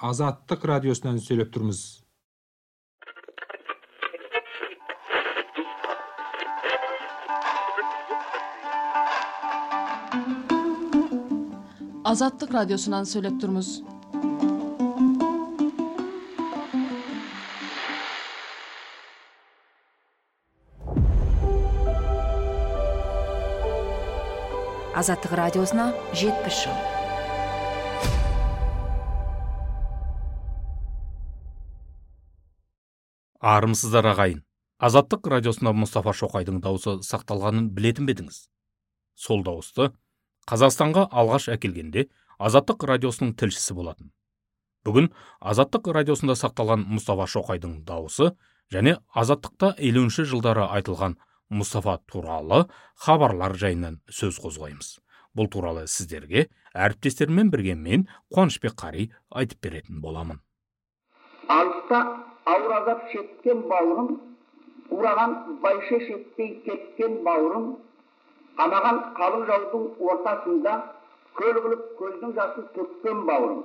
Азаттык радиосунан сүйлөп турмуз. Азаттык радиосунан сүйлөп турмуз. Азаттык радиосуна 70 жыл. Армысыздар ағайын. Азаттык радиосында Мұстафа Шоқайдың дауысы сақталғанын білетін бедіңіз. Сол дауысты Қазақстанға алғаш әкелгенде Азаттык радиосының тілшісі болатын. Бүгін Азаттык радиосында сақталған Мұстафа Шоқайдың дауысы және Азаттықта 50-ші жылдары айтылған Мұстафа туралы хабарлар жайынан сөз қозғаймыз. Бұл туралы сіздерге әріптестермен бірге мен Қуанышбек Қари айтып беретін боламын. Алыста ауыр азап шеккен бауырым, ураған байше шекпей кеткен бауырым, қамаған қалың жаудың ортасында көл қылып көздің жасын төккен бауырым.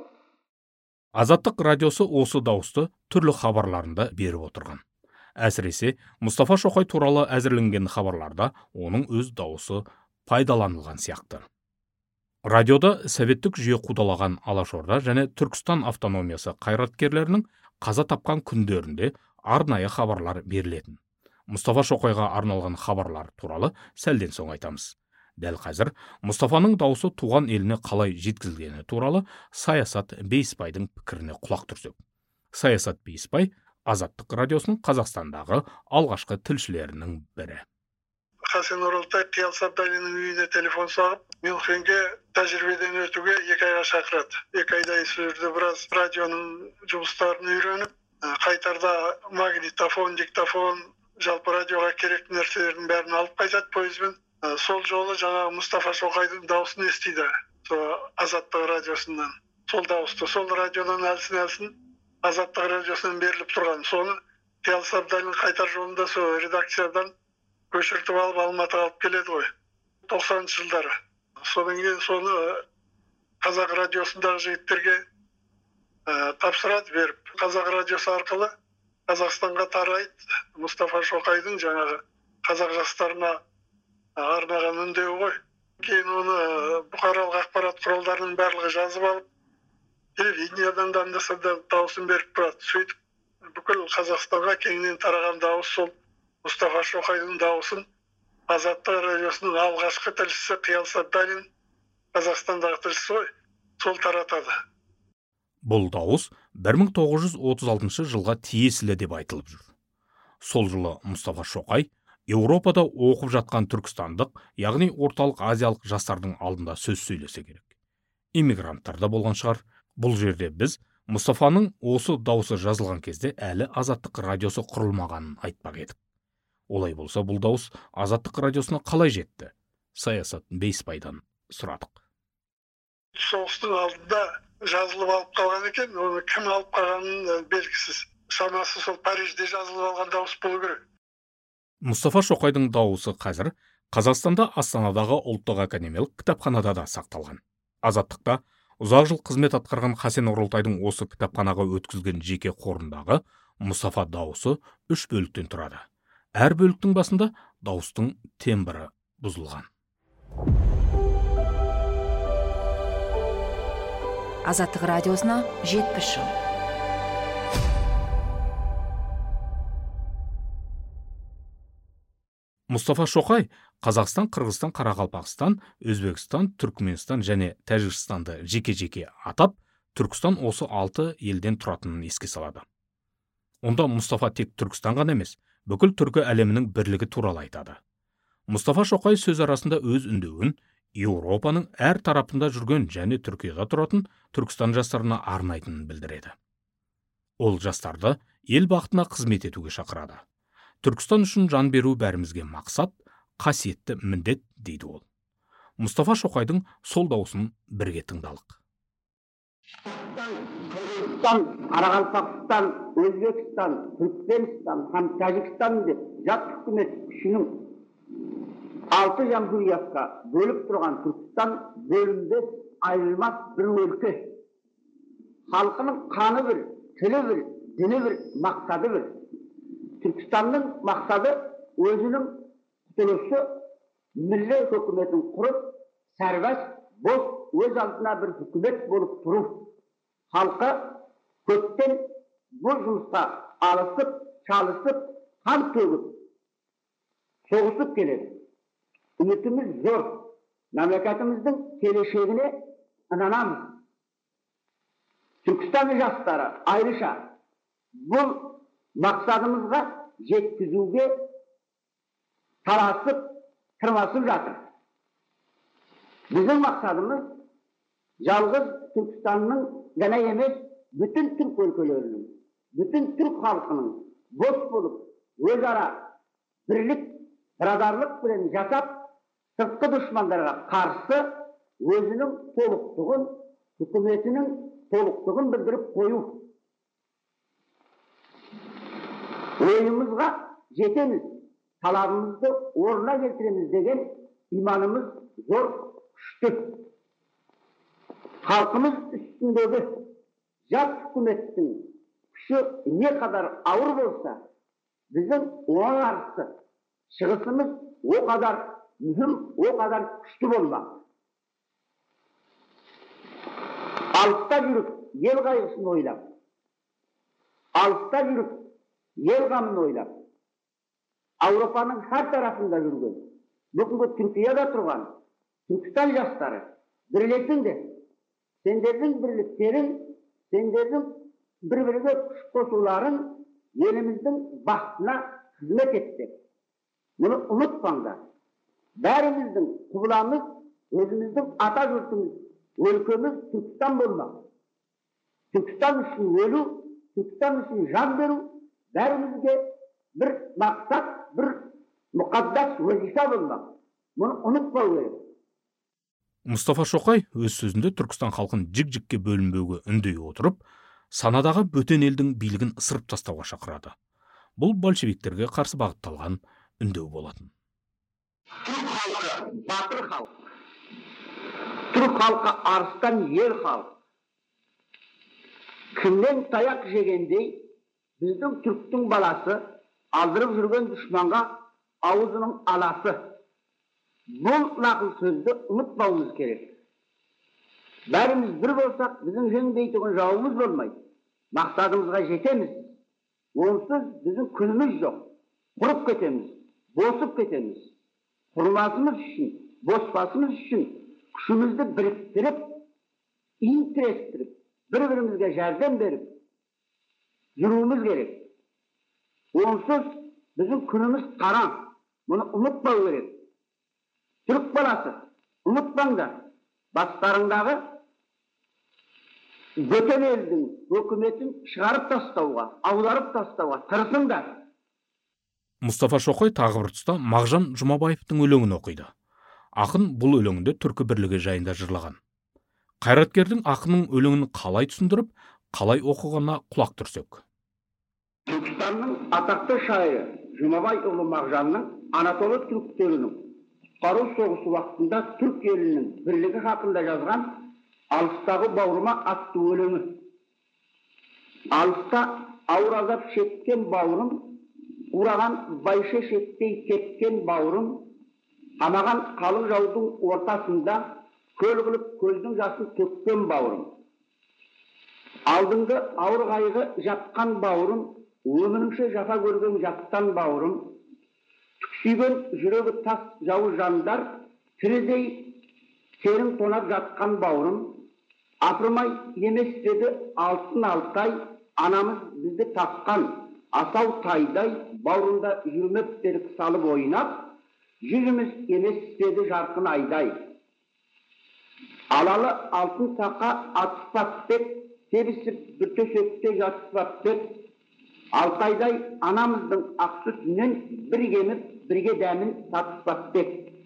Азаттык радиосы осы дауысты түрлі хабарларында беріп отырған. Әсіресе Мұстафа Шоқай туралы әзірленген хабарларда оның өз дауысы пайдаланылған сияқты. Радиода советтік жүйе қудалаған Алашорда және Түркістан автономиясы қайраткерлерінің қаза тапқан күндерінде арнайы хабарлар берілетін. Мұстафа Шоқайға арналған хабарлар туралы сәлден соң айтамыз. Дәл қазір Мұстафаның дауысы туған еліне қалай жеткізілгені туралы Саясат Бейсбайдың пікіріне құлақ түрсек. Саясат Бейсбай Азаттык радиосының Қазақстандағы алғашқы тілшілерінің бірі. Хасен Оралтай Қиял Сабдалиннің үйіне телефон соғып, Мюнхенге тәжірибеден өтуге 2 айға шақырады. 2 айдай сөзді біраз радионың жұмыстарын үйреніп, қайтарда магнитофон, диктофон, жалпы радиоға керек нәрселердің бәрін алып қайтады пойызбен. Сол жолы жаңағы Мұстафа Шоқайдың дауысын естиді. Азаттык радиосынан. Сол дауысты, сол радионан әлсін Азаттык радиосынан беріліп тұрған. Соны Қиял Сабдалин қайтар жолында сол редакциядан көшіртіп алып Алматыға алып келеді ғой. 90-шы жылдары. Содан кейін соны Қазақ радиосындағы жігіттерге тапсырады беріп. Қазақ радиосы арқылы Қазақстанға тарайды. Мұстафа Шоқайдың жаңағы қазақ жастарына арнаған үндеуі ғой. Кейін оны бұқаралық ақпарат құралдарының барлығы жазып алып, телевидениедан да дауысын беріп тұрады. Сөйтіп бүкіл Қазақстанға кеңінен тараған дауыс сол Мұстафа Шоқайдың дауысын Азаттык радиосының алғашқы тілшісі Қиял Сабдалин, Қазақстандағы тілшісі ғой, сол таратады. Бұл дауыс 1936 жылға тиесілі деп айтылып жүр. Сол жылы Мұстафа Шоқай Еуропада оқып жатқан түркістандық, яғни орталық азиялық жастардың алдында сөз сөйлесе керек. Иммигранттар да болған шығар. Бұл жерде біз Мұстафаның осы дауысы жазылған кезде әлі Азаттык радиосы құрылмағанын айтпақ едік. Олай болса, бұл дауыс Азаттык радиосына қалай жетті? Саясат Бейсбайдан сұрадық. Соғыстың алдында жазылып алып қалған екен, оны кім алып қалғанын белгісіз. Шамасы сол Парижде жазылып алған дауыс болу керек. Мұстафа Шоқайдың дауысы қазір Қазақстанда Астанадағы ұлттық академиялық кітапханада да сақталған. Азаттықта ұзақ жыл қызмет атқарған Хасен Оралтайдың осы кітапханаға өткізген жеке қорындағы Мұстафа дауысы 3 бөліктен тұрады. Әр бөліктің басында дауыстың тембрі бұзылған. Азаттык радиосуна 70 жыл. Мұстафа Шоқай Қазақстан, Қырғызстан, Қарақалпақстан, Өзбекстан, Түркменстан және Тәжікстанды жеке-жеке атап, Түркістан осы 6 елден тұратынын еске салады. Онда Мұстафа тек Түркістан ғана емес, бүкіл түркі әлемінің бірлігі туралы айтады. Мұстафа Шоқай сөз арасында өз үндеуін Еуропаның әр тарапында жүрген және Түркияда тұратын Түркістан жастарына арнайтынын білдіреді. Ол жастарды ел бақытына қызмет етуге шақырады. Түркістан үшін жан беру бәрімізге мақсат, қасиетті міндет дейді ол. Мұстафа Шоқайдың сол дауысын бірге тыңдалық. Қырғызстан, Қарақалпақстан, Өзбекстан, Түркменстан һәм Тәжікстан деп жат үкімет күшінің 6 jamhuriyatқа бөліп тұрған Түркістан бөлінбес айырылмас бір өлке. халқының қаны бір, тілі бір, діні бір, мақсады бір. Түркістанның мақсады өзінің құтылысы, милли хөкіметін құрып, сәрбәс, бос, өз алдына бір үкімет болып тұру. Халқы көптен бұл жұмысқа алысып, шалысып, қан төгіп, соғысып келеді. Үмітіміз зор. Мемлекетіміздің келешегіне inanamız. Türkistan jastары ayrıca бұл maqsadımızға жеткізуге таласып, тырмасып жатыр. Bizim maqsadımız жалғыз Türkistanның ғана емес, bütün Türk өлкелерінің, bütün Türk халқының бос болып, өзара бірлік, бірадарлық білен жасап, сыртқы дұшмандарға қарсы өзінің толықтығын, үкіметінің толықтығын білдіріп қою. Ойымызға жетеміз, талабымызды орнына келтіреміз деген иманымыз зор, күшті. Халқымыз үстіндегі жат үкіметтің күші не қадар ауыр болса, біздің оған қарсы шығысымыз о қадар mühim, o kadar güçlü olmak. Altta yürüp, yer kaygısını oylap, altta yürüp, yer gamını oylap, Avrupa'nın her tarafında yürüyen, bugün Türkiye'de turgan, Türkistan jastары, birleşsin de, senlerin birliklerin, senlerin birbirine kuş koşulların yerimizin bahtına hizmet etti. Bunu unutmayın. Bärimizдің құбыламыз, өзіміздің ата жұртымыз, өлкөміз Түркістан болмақ. Түркістан үшін өлу, Түркістан үшін жан беру, бәрімізге бір мақсат, бір мұқаддас вазифа болмақ. Мұны ұмытпау керек. Мұстафа Шоқай өз сөзінде Түркістан халқын жік-жікке бөлінбеуге үндей отырып, санадағы бөтен елдің билігін ысырып тастауға шақырады. Бұл большевиктерге қарсы бағытталған үндеу болатын. Türk halkı, batır halk. Türk halkı arıstan yer halk. Kimden tayak jegendey, bizдің Türktің balası aldırıp жүрген düşmanға ağzının alası. Бұл naqıl sözді unutmamız gerek. Bәріміз bir болсақ, bizim жеңбейтін жауымыз болмайды. Maqsadımızға жетеміз. Онсыз bizim күніміз жоқ. Құрып кетеміз, босып кетеміз. Құрмасымыз үшін, боспасымыз үшін күшімізді біріктіріп, интірестіріп, бір-бірімізге жәрдем беріп, жүруіміз керек. Онсыз біздің күніміз қараң, мұны ұмытпау керек. Түрік баласы, ұмытпаңдар, бастарыңдағы бөтен елдің өкіметін шығарып тастауға, аударып тастауға тырысыңдар. Мұстафа Шоқай тағы бір тұста Мағжан Жұмабаевтың өлеңін оқиды. Ақын бұл өлеңінде түркі бірлігі жайында жырлаған. Қайраткердің ақынның өлеңін қалай түсіндіріп, қалай оқығанына құлақ түрсек. Түркістанның атақты шайыры Жұмабайұлы Мағжанның Анатолы түріктерінің құтқару соғысы уақытында түрк елінің бірлігі хақында жазған «Алыстағы бауырыма» атты өлеңі. Алыста ауыр азап шеккен бауырым, ураған байше шеттей кеткен бауырым, қамаған қалың жаудың ортасында көл қылып көздің жасын төккен бауырым. Алдыңғы ауыр қайғы жатқан бауырым, өміріңше жафа көрген жаттан бауырым, түксүйген жүрегі тас жауыз жандар, тірідей серің тонап жатқан бауырым, апырмай емес деді алтын алтай, анамыз бізді тапқан асау тайдай, бауырында жүрмептерік салып ойнап, жүзіміз емес деді жарқын айдай. Алалы алтын сақа атыспап деп, себісіп бір төсекте жатыспап деп, алтайдай анамыздың ақ сүтінен бір кеміп, бірге дәмін татыспап деп.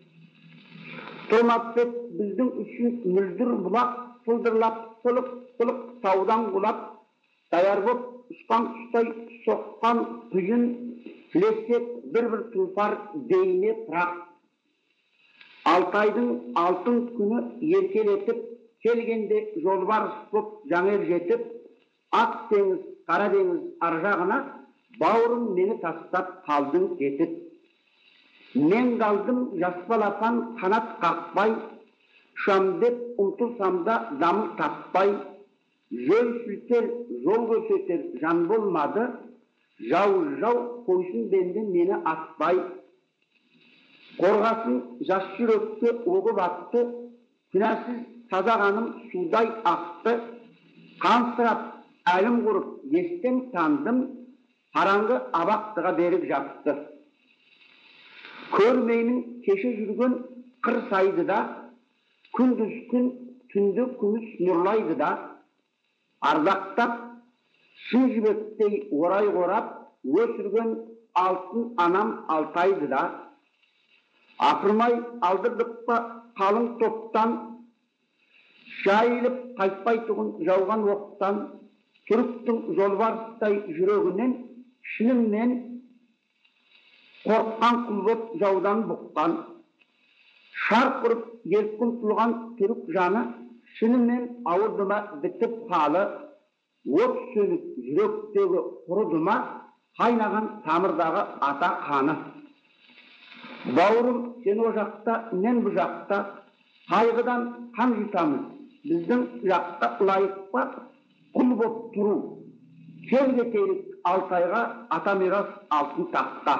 Томап деп біздің үшін мүлдір бұлақ, сылдырлап, сылық таудан құлап, даяр боп ұшқан құстай соққан құйын, тілесек бір-бір тұлпар дейіне пырақ. Алтайдың алтын күні еркелетіп, келгенде жолбарыс боп жаңел жетіп, ақ теңіз, қара теңіз ар жағына, бауырым мені тастап қалдың кетіп. Мен қалдым жас балапан қанат қақпай, ұшам деп ұмтылсам да дамыл таппай, жөн сілтер, жол көрсетер жан болмады, жау қойсын бенді мені атпай. Қорғасын жас жүрекке оғы батты, күнәсіз таза қаным судай ақты, қансырап әлім құрып естен тандым, қараңғы абақтыға беріп жатты. Көрмеймін кеше жүрген қыр сайды да, күндіз күн, түнді күміс нұрлайды да, ардақтап, шын жібектей орай қорап, өсірген алтын анам алтайды да, апырмай алдырдық па қалың топтан, жайылып қайтпайтұғын жауған оқтан, түріктің жолбарыстай жүрегінен, шынымен қорққан құлбет жаудан бұққан, шарқ ұрып еркін тұлған түрік жаны, шынымен ауырдыма бітіп қалы, от сөніп жүректегі құрыдыма, қайнаған тамырдағы ата қаны. Бауырым, сен о жақта, мен бұ жақта, қайғыдан қан жұтамыз, біздің жақта лайық па, құл боп тұру, кел кетелік Алтайға, ата мирас алтын тақта.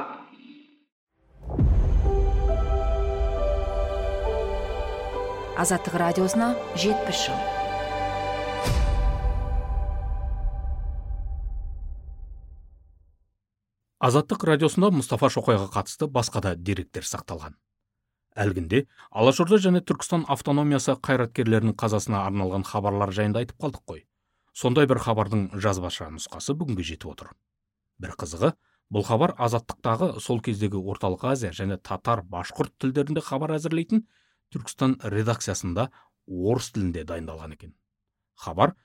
Азаттық радиосына 70 жыл. Азаттық радиосында Мұстафа Шоқайға қатысты басқа да деректер сақталған. Әлгінде Алашорда және Түркістан автономиясы қайраткерлерінің қазасына арналған хабарлар жайында айтып қалдық қой. Сондай бір хабардың жазбаша нұсқасы бүгінге жетіп отыр. Бір қызығы, бұл хабар Азаттықтағы сол кездегі Орталық Азия және татар, башқұрт тілдерінде хабар әзірлейтін Түркістан редакциясында орыс тілінде дайындалған екен. Хабар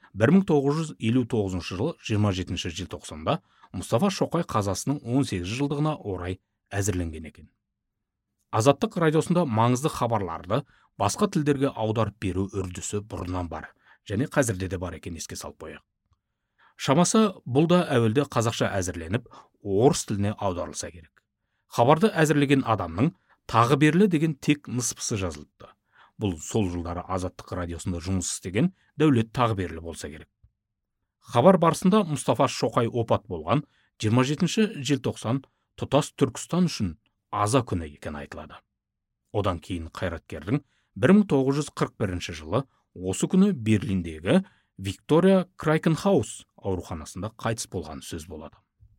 1959 жылы 27 желтоқсанда Мұстафа Шоқай қазасының 18 жылдығына орай әзірленген екен. Азаттық радиосында маңызды хабарларды басқа тілдерге аударып беру үрдісі бұрыннан бар, және қазірде де бар екен, еске салып қояйық. Шамасы бұл да әуелде қазақша әзірленіп, орыс тіліне аударылса керек. Хабарды әзірлеген адамның Тағыберлі деген тек ныспысы жазылыпты. Бұл сол жылдары Азаттық радиосында жұмыс істеген Дәулет Тағыберлі болса керек. Хабар барысында Мұстафа Шоқай опат болған 27 желтоқсан тұтас Түркістан үшін аза күні екен айтылады. Одан кейін қайраткердің 1941 жылы осы күні Берлиндегі Виктория Крайкенхаус ауруханасында қайтыс болған сөз болады.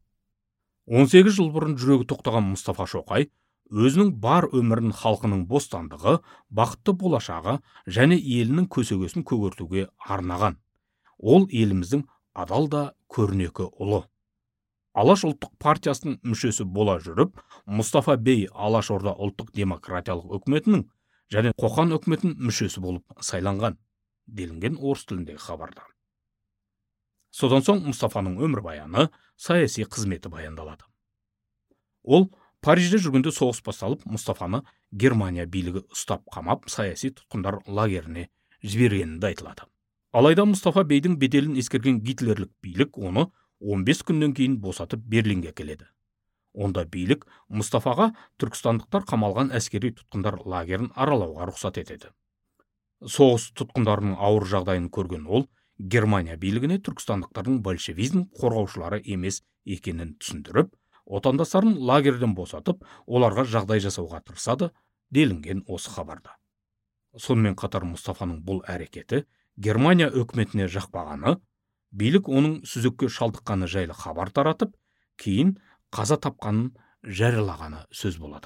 18 жыл бұрын жүрегі тоқтаған Мұстафа Шоқай өзінің бар өмірін халқының бостандығы, бақытты болашағы және елінің көсегесін көгертуге арнаған. Ол еліміздің адал да көрнекі ұлы. Алаш ұлттық партиясының мүшесі бола жүріп, Мұстафа бей Алашорда ұлттық демократиялық үкіметінің және Қоқан үкіметінің мүшесі болып сайланған, делінген орыс тіліндегі хабарда. Содан соң Мұстафаның өмірбаяны, саяси қызметі баяндалады. Ол Парижде жүргенде соғыс басталып, Мұстафаны Германия билігі ұстап қамап, саяси тұтқындар лагеріне жібергенінде айтылады. Алайда Мұстафа бейдің беделін ескерген гитлерлік билік оны 15 күннен кейін босатып Берлинге келеді. Онда билік Мұстафаға түркістандықтар қамалған әскери тұтқындар лагерін аралауға рұқсат етеді. Соғыс тұтқындарының ауыр жағдайын көрген ол, Германия билігіне түркістандықтардың большевизм қорғаушылары емес екенін түсіндіріп, отандастарын лагерден босатып, оларға жағдай жасауға тырысады, делінген осы хабарда. Сонымен қатар Мұстафаның бұл әрекеті Германия үкіметіне жақпағаны, билік оның сүзекке шалдыққаны жайлы хабар таратып, кейін қаза тапқанын жариялағаны сөз болады.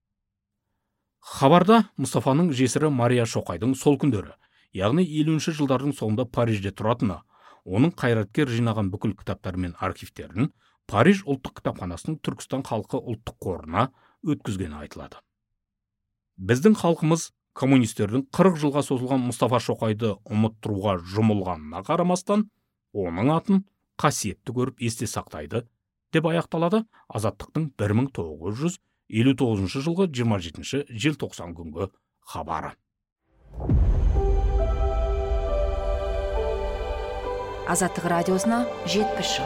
Хабарда Мұстафаның жесірі Мария Шоқайдың сол күндері, яғни 50-ші жылдардың соңында Парижде тұратыны, оның қайраткер жинаған бүкіл кітаптары мен архивтерін Париж ұлттық кітапханасының Түркістан халқы ұлттық қорына өткізгені айтылады. Біздің халқымыз коммунистердің 40 жылға созылған Мұстафа Шоқайды ұмыттыруға жұмылғанына қарамастан, оның атын қасиетті көріп есте сақтайды, деп аяқталады Азаттықтың 1959 жылғы 27 желтоқсан күнгі хабары. Азаттық радиосына 70 жыл.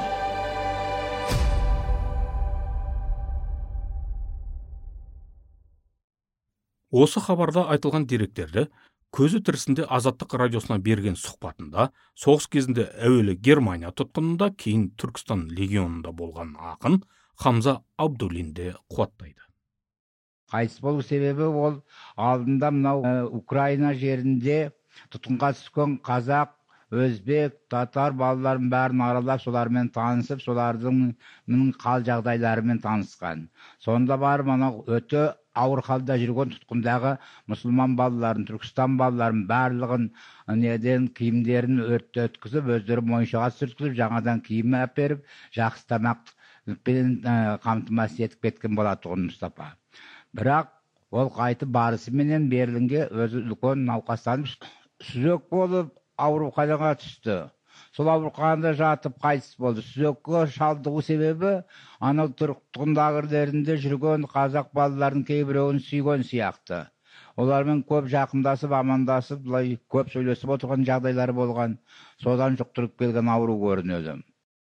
Осы хабарда айтылған деректерді көзі тірісінде Азаттық радиосына берген сұхбатында, соғыс кезінде әуелі Германия тұтқынында, кейін Түркістан легионында болған ақын Хамза Абдуллин де қуаттайды. Қайтыс болу себебі ол алдында мынау Украина жерінде тұтқынға түскен қазақ, өзбек, татар балаларын бәрін аралап, солармен танысып, солардың қал жағдайларымен танысқан. Сонда бар мынау өте ауыр халда жүрген тұтқындағы мұсылман балаларын, Түркістан балаларын барлығын киімдерін өртті өткізіп, өздері моншаға сүрткізіп, жаңадан киім әперіп, жақсы тамақпен қамтамасыз етіп кеткен болатын Мұстафа. Бірақ ол қайтып барысыменен Берлинге өзі үлкен науқастанып, сүзек болып ауруханаға түсті. Сол ауруханада жатып қайтыс болды. Сүзекке шалдығу себебі анау тұтқындағыларында жүрген қазақ балаларын кейбіреуін сүйген сияқты. Олармен көп жақындасып, амандасып, көп сөйлесіп отырған жағдайлары болған. Содан жұқтырып келген ауру көрінеді.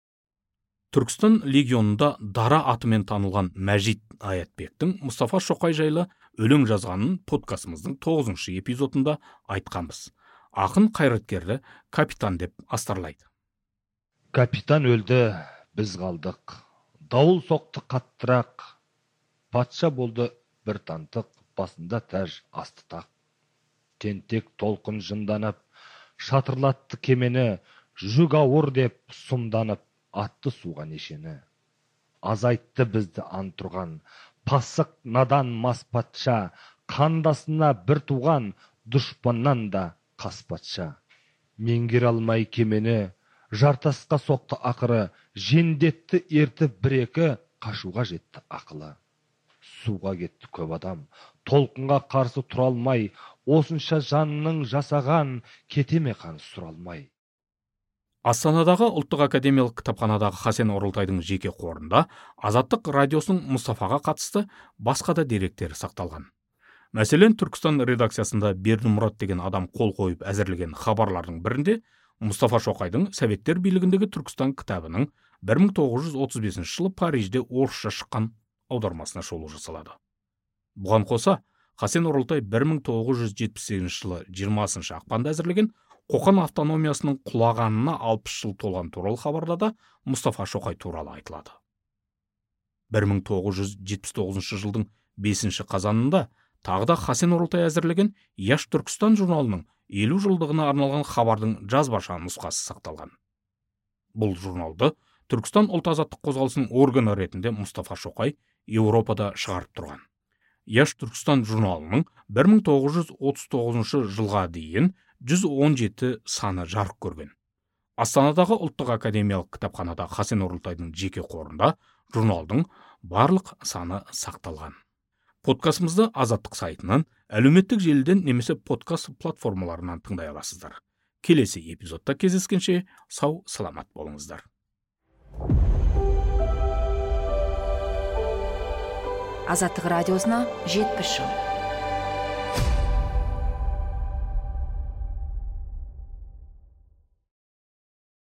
Түркістан легионында дара атымен танылған Мәжит Аятбектің Мұстафа Шоқай жайлы өлең жазғанын подкастымыздың 9-шы эпизодында айтқанбыз. Ақын қайраткерді капитан деп астарлайды. Капитан өлді, біз қалдық. Дауыл соқты қаттырақ. Патша болды бір тантық, басында тәж асты тақ. Тентек толқын жынданып, шатырлатты кемені, жүк ауыр деп сұмданып, атты суға нешені. Азайтты бізді антұрған, пасық надан мас патша, қандасына бір туған, дұшпаннан да қас патша. Меңгер алмай кемені, жартасқа соқты ақыры, жендетті ертіп бір-екі, қашуға жетті ақылы. Суға кетті көп адам, толқынға қарсы тұра алмай, осынша жанның жасаған, кетеме қан сұралмай. Астанадағы ұлттық академиялық кітапханадағы Хасен Оралтайдың жеке қорында Азаттық радиосының Мұстафаға қатысты басқа да деректері сақталған. Мәселен, Түркістан редакциясында Бердімұрат деген адам қол қойып әзірлеген хабарлардың бірінде Мұстафа Шоқайдың Советтер билігіндегі Түркістан кітабының 1935 жылы Парижде орысша шыққан аудармасына шолу жасалады. Бұған қоса, Хасен Оралтай 1978 жылы 20 ақпанда әзірлеген Қоқан автономиясының құлағанына 60 жыл толған туралы хабарда да Мұстафа Шоқай туралы айтылады. 1979 жылдың 5 қазанында тағы да Хасен Оралтай әзірлеген Яш Түркістан журналының 50 жылдығына арналған хабардың жазбаша нұсқасы сақталған. Бұл журналды Түркістан ұлт-азаттық қозғалысының органы ретінде Мұстафа Шоқай Еуропада шығарып тұрған. Яш Түркістан журналының 1939 жылға дейін 117 саны жарық көрген. Астанадағы ұлттық академиялық кітапханада Хасен Оралтайдың жеке қорында журналдың барлық саны сақталған. Подкастымызды Азаттық сайтынан, әлеуметтік желіден немесе подкаст платформаларынан тыңдай аласыздар. Келесі эпизодта кездескенше сау саламат болыңыздар. Азаттық радиосына 70 жыл.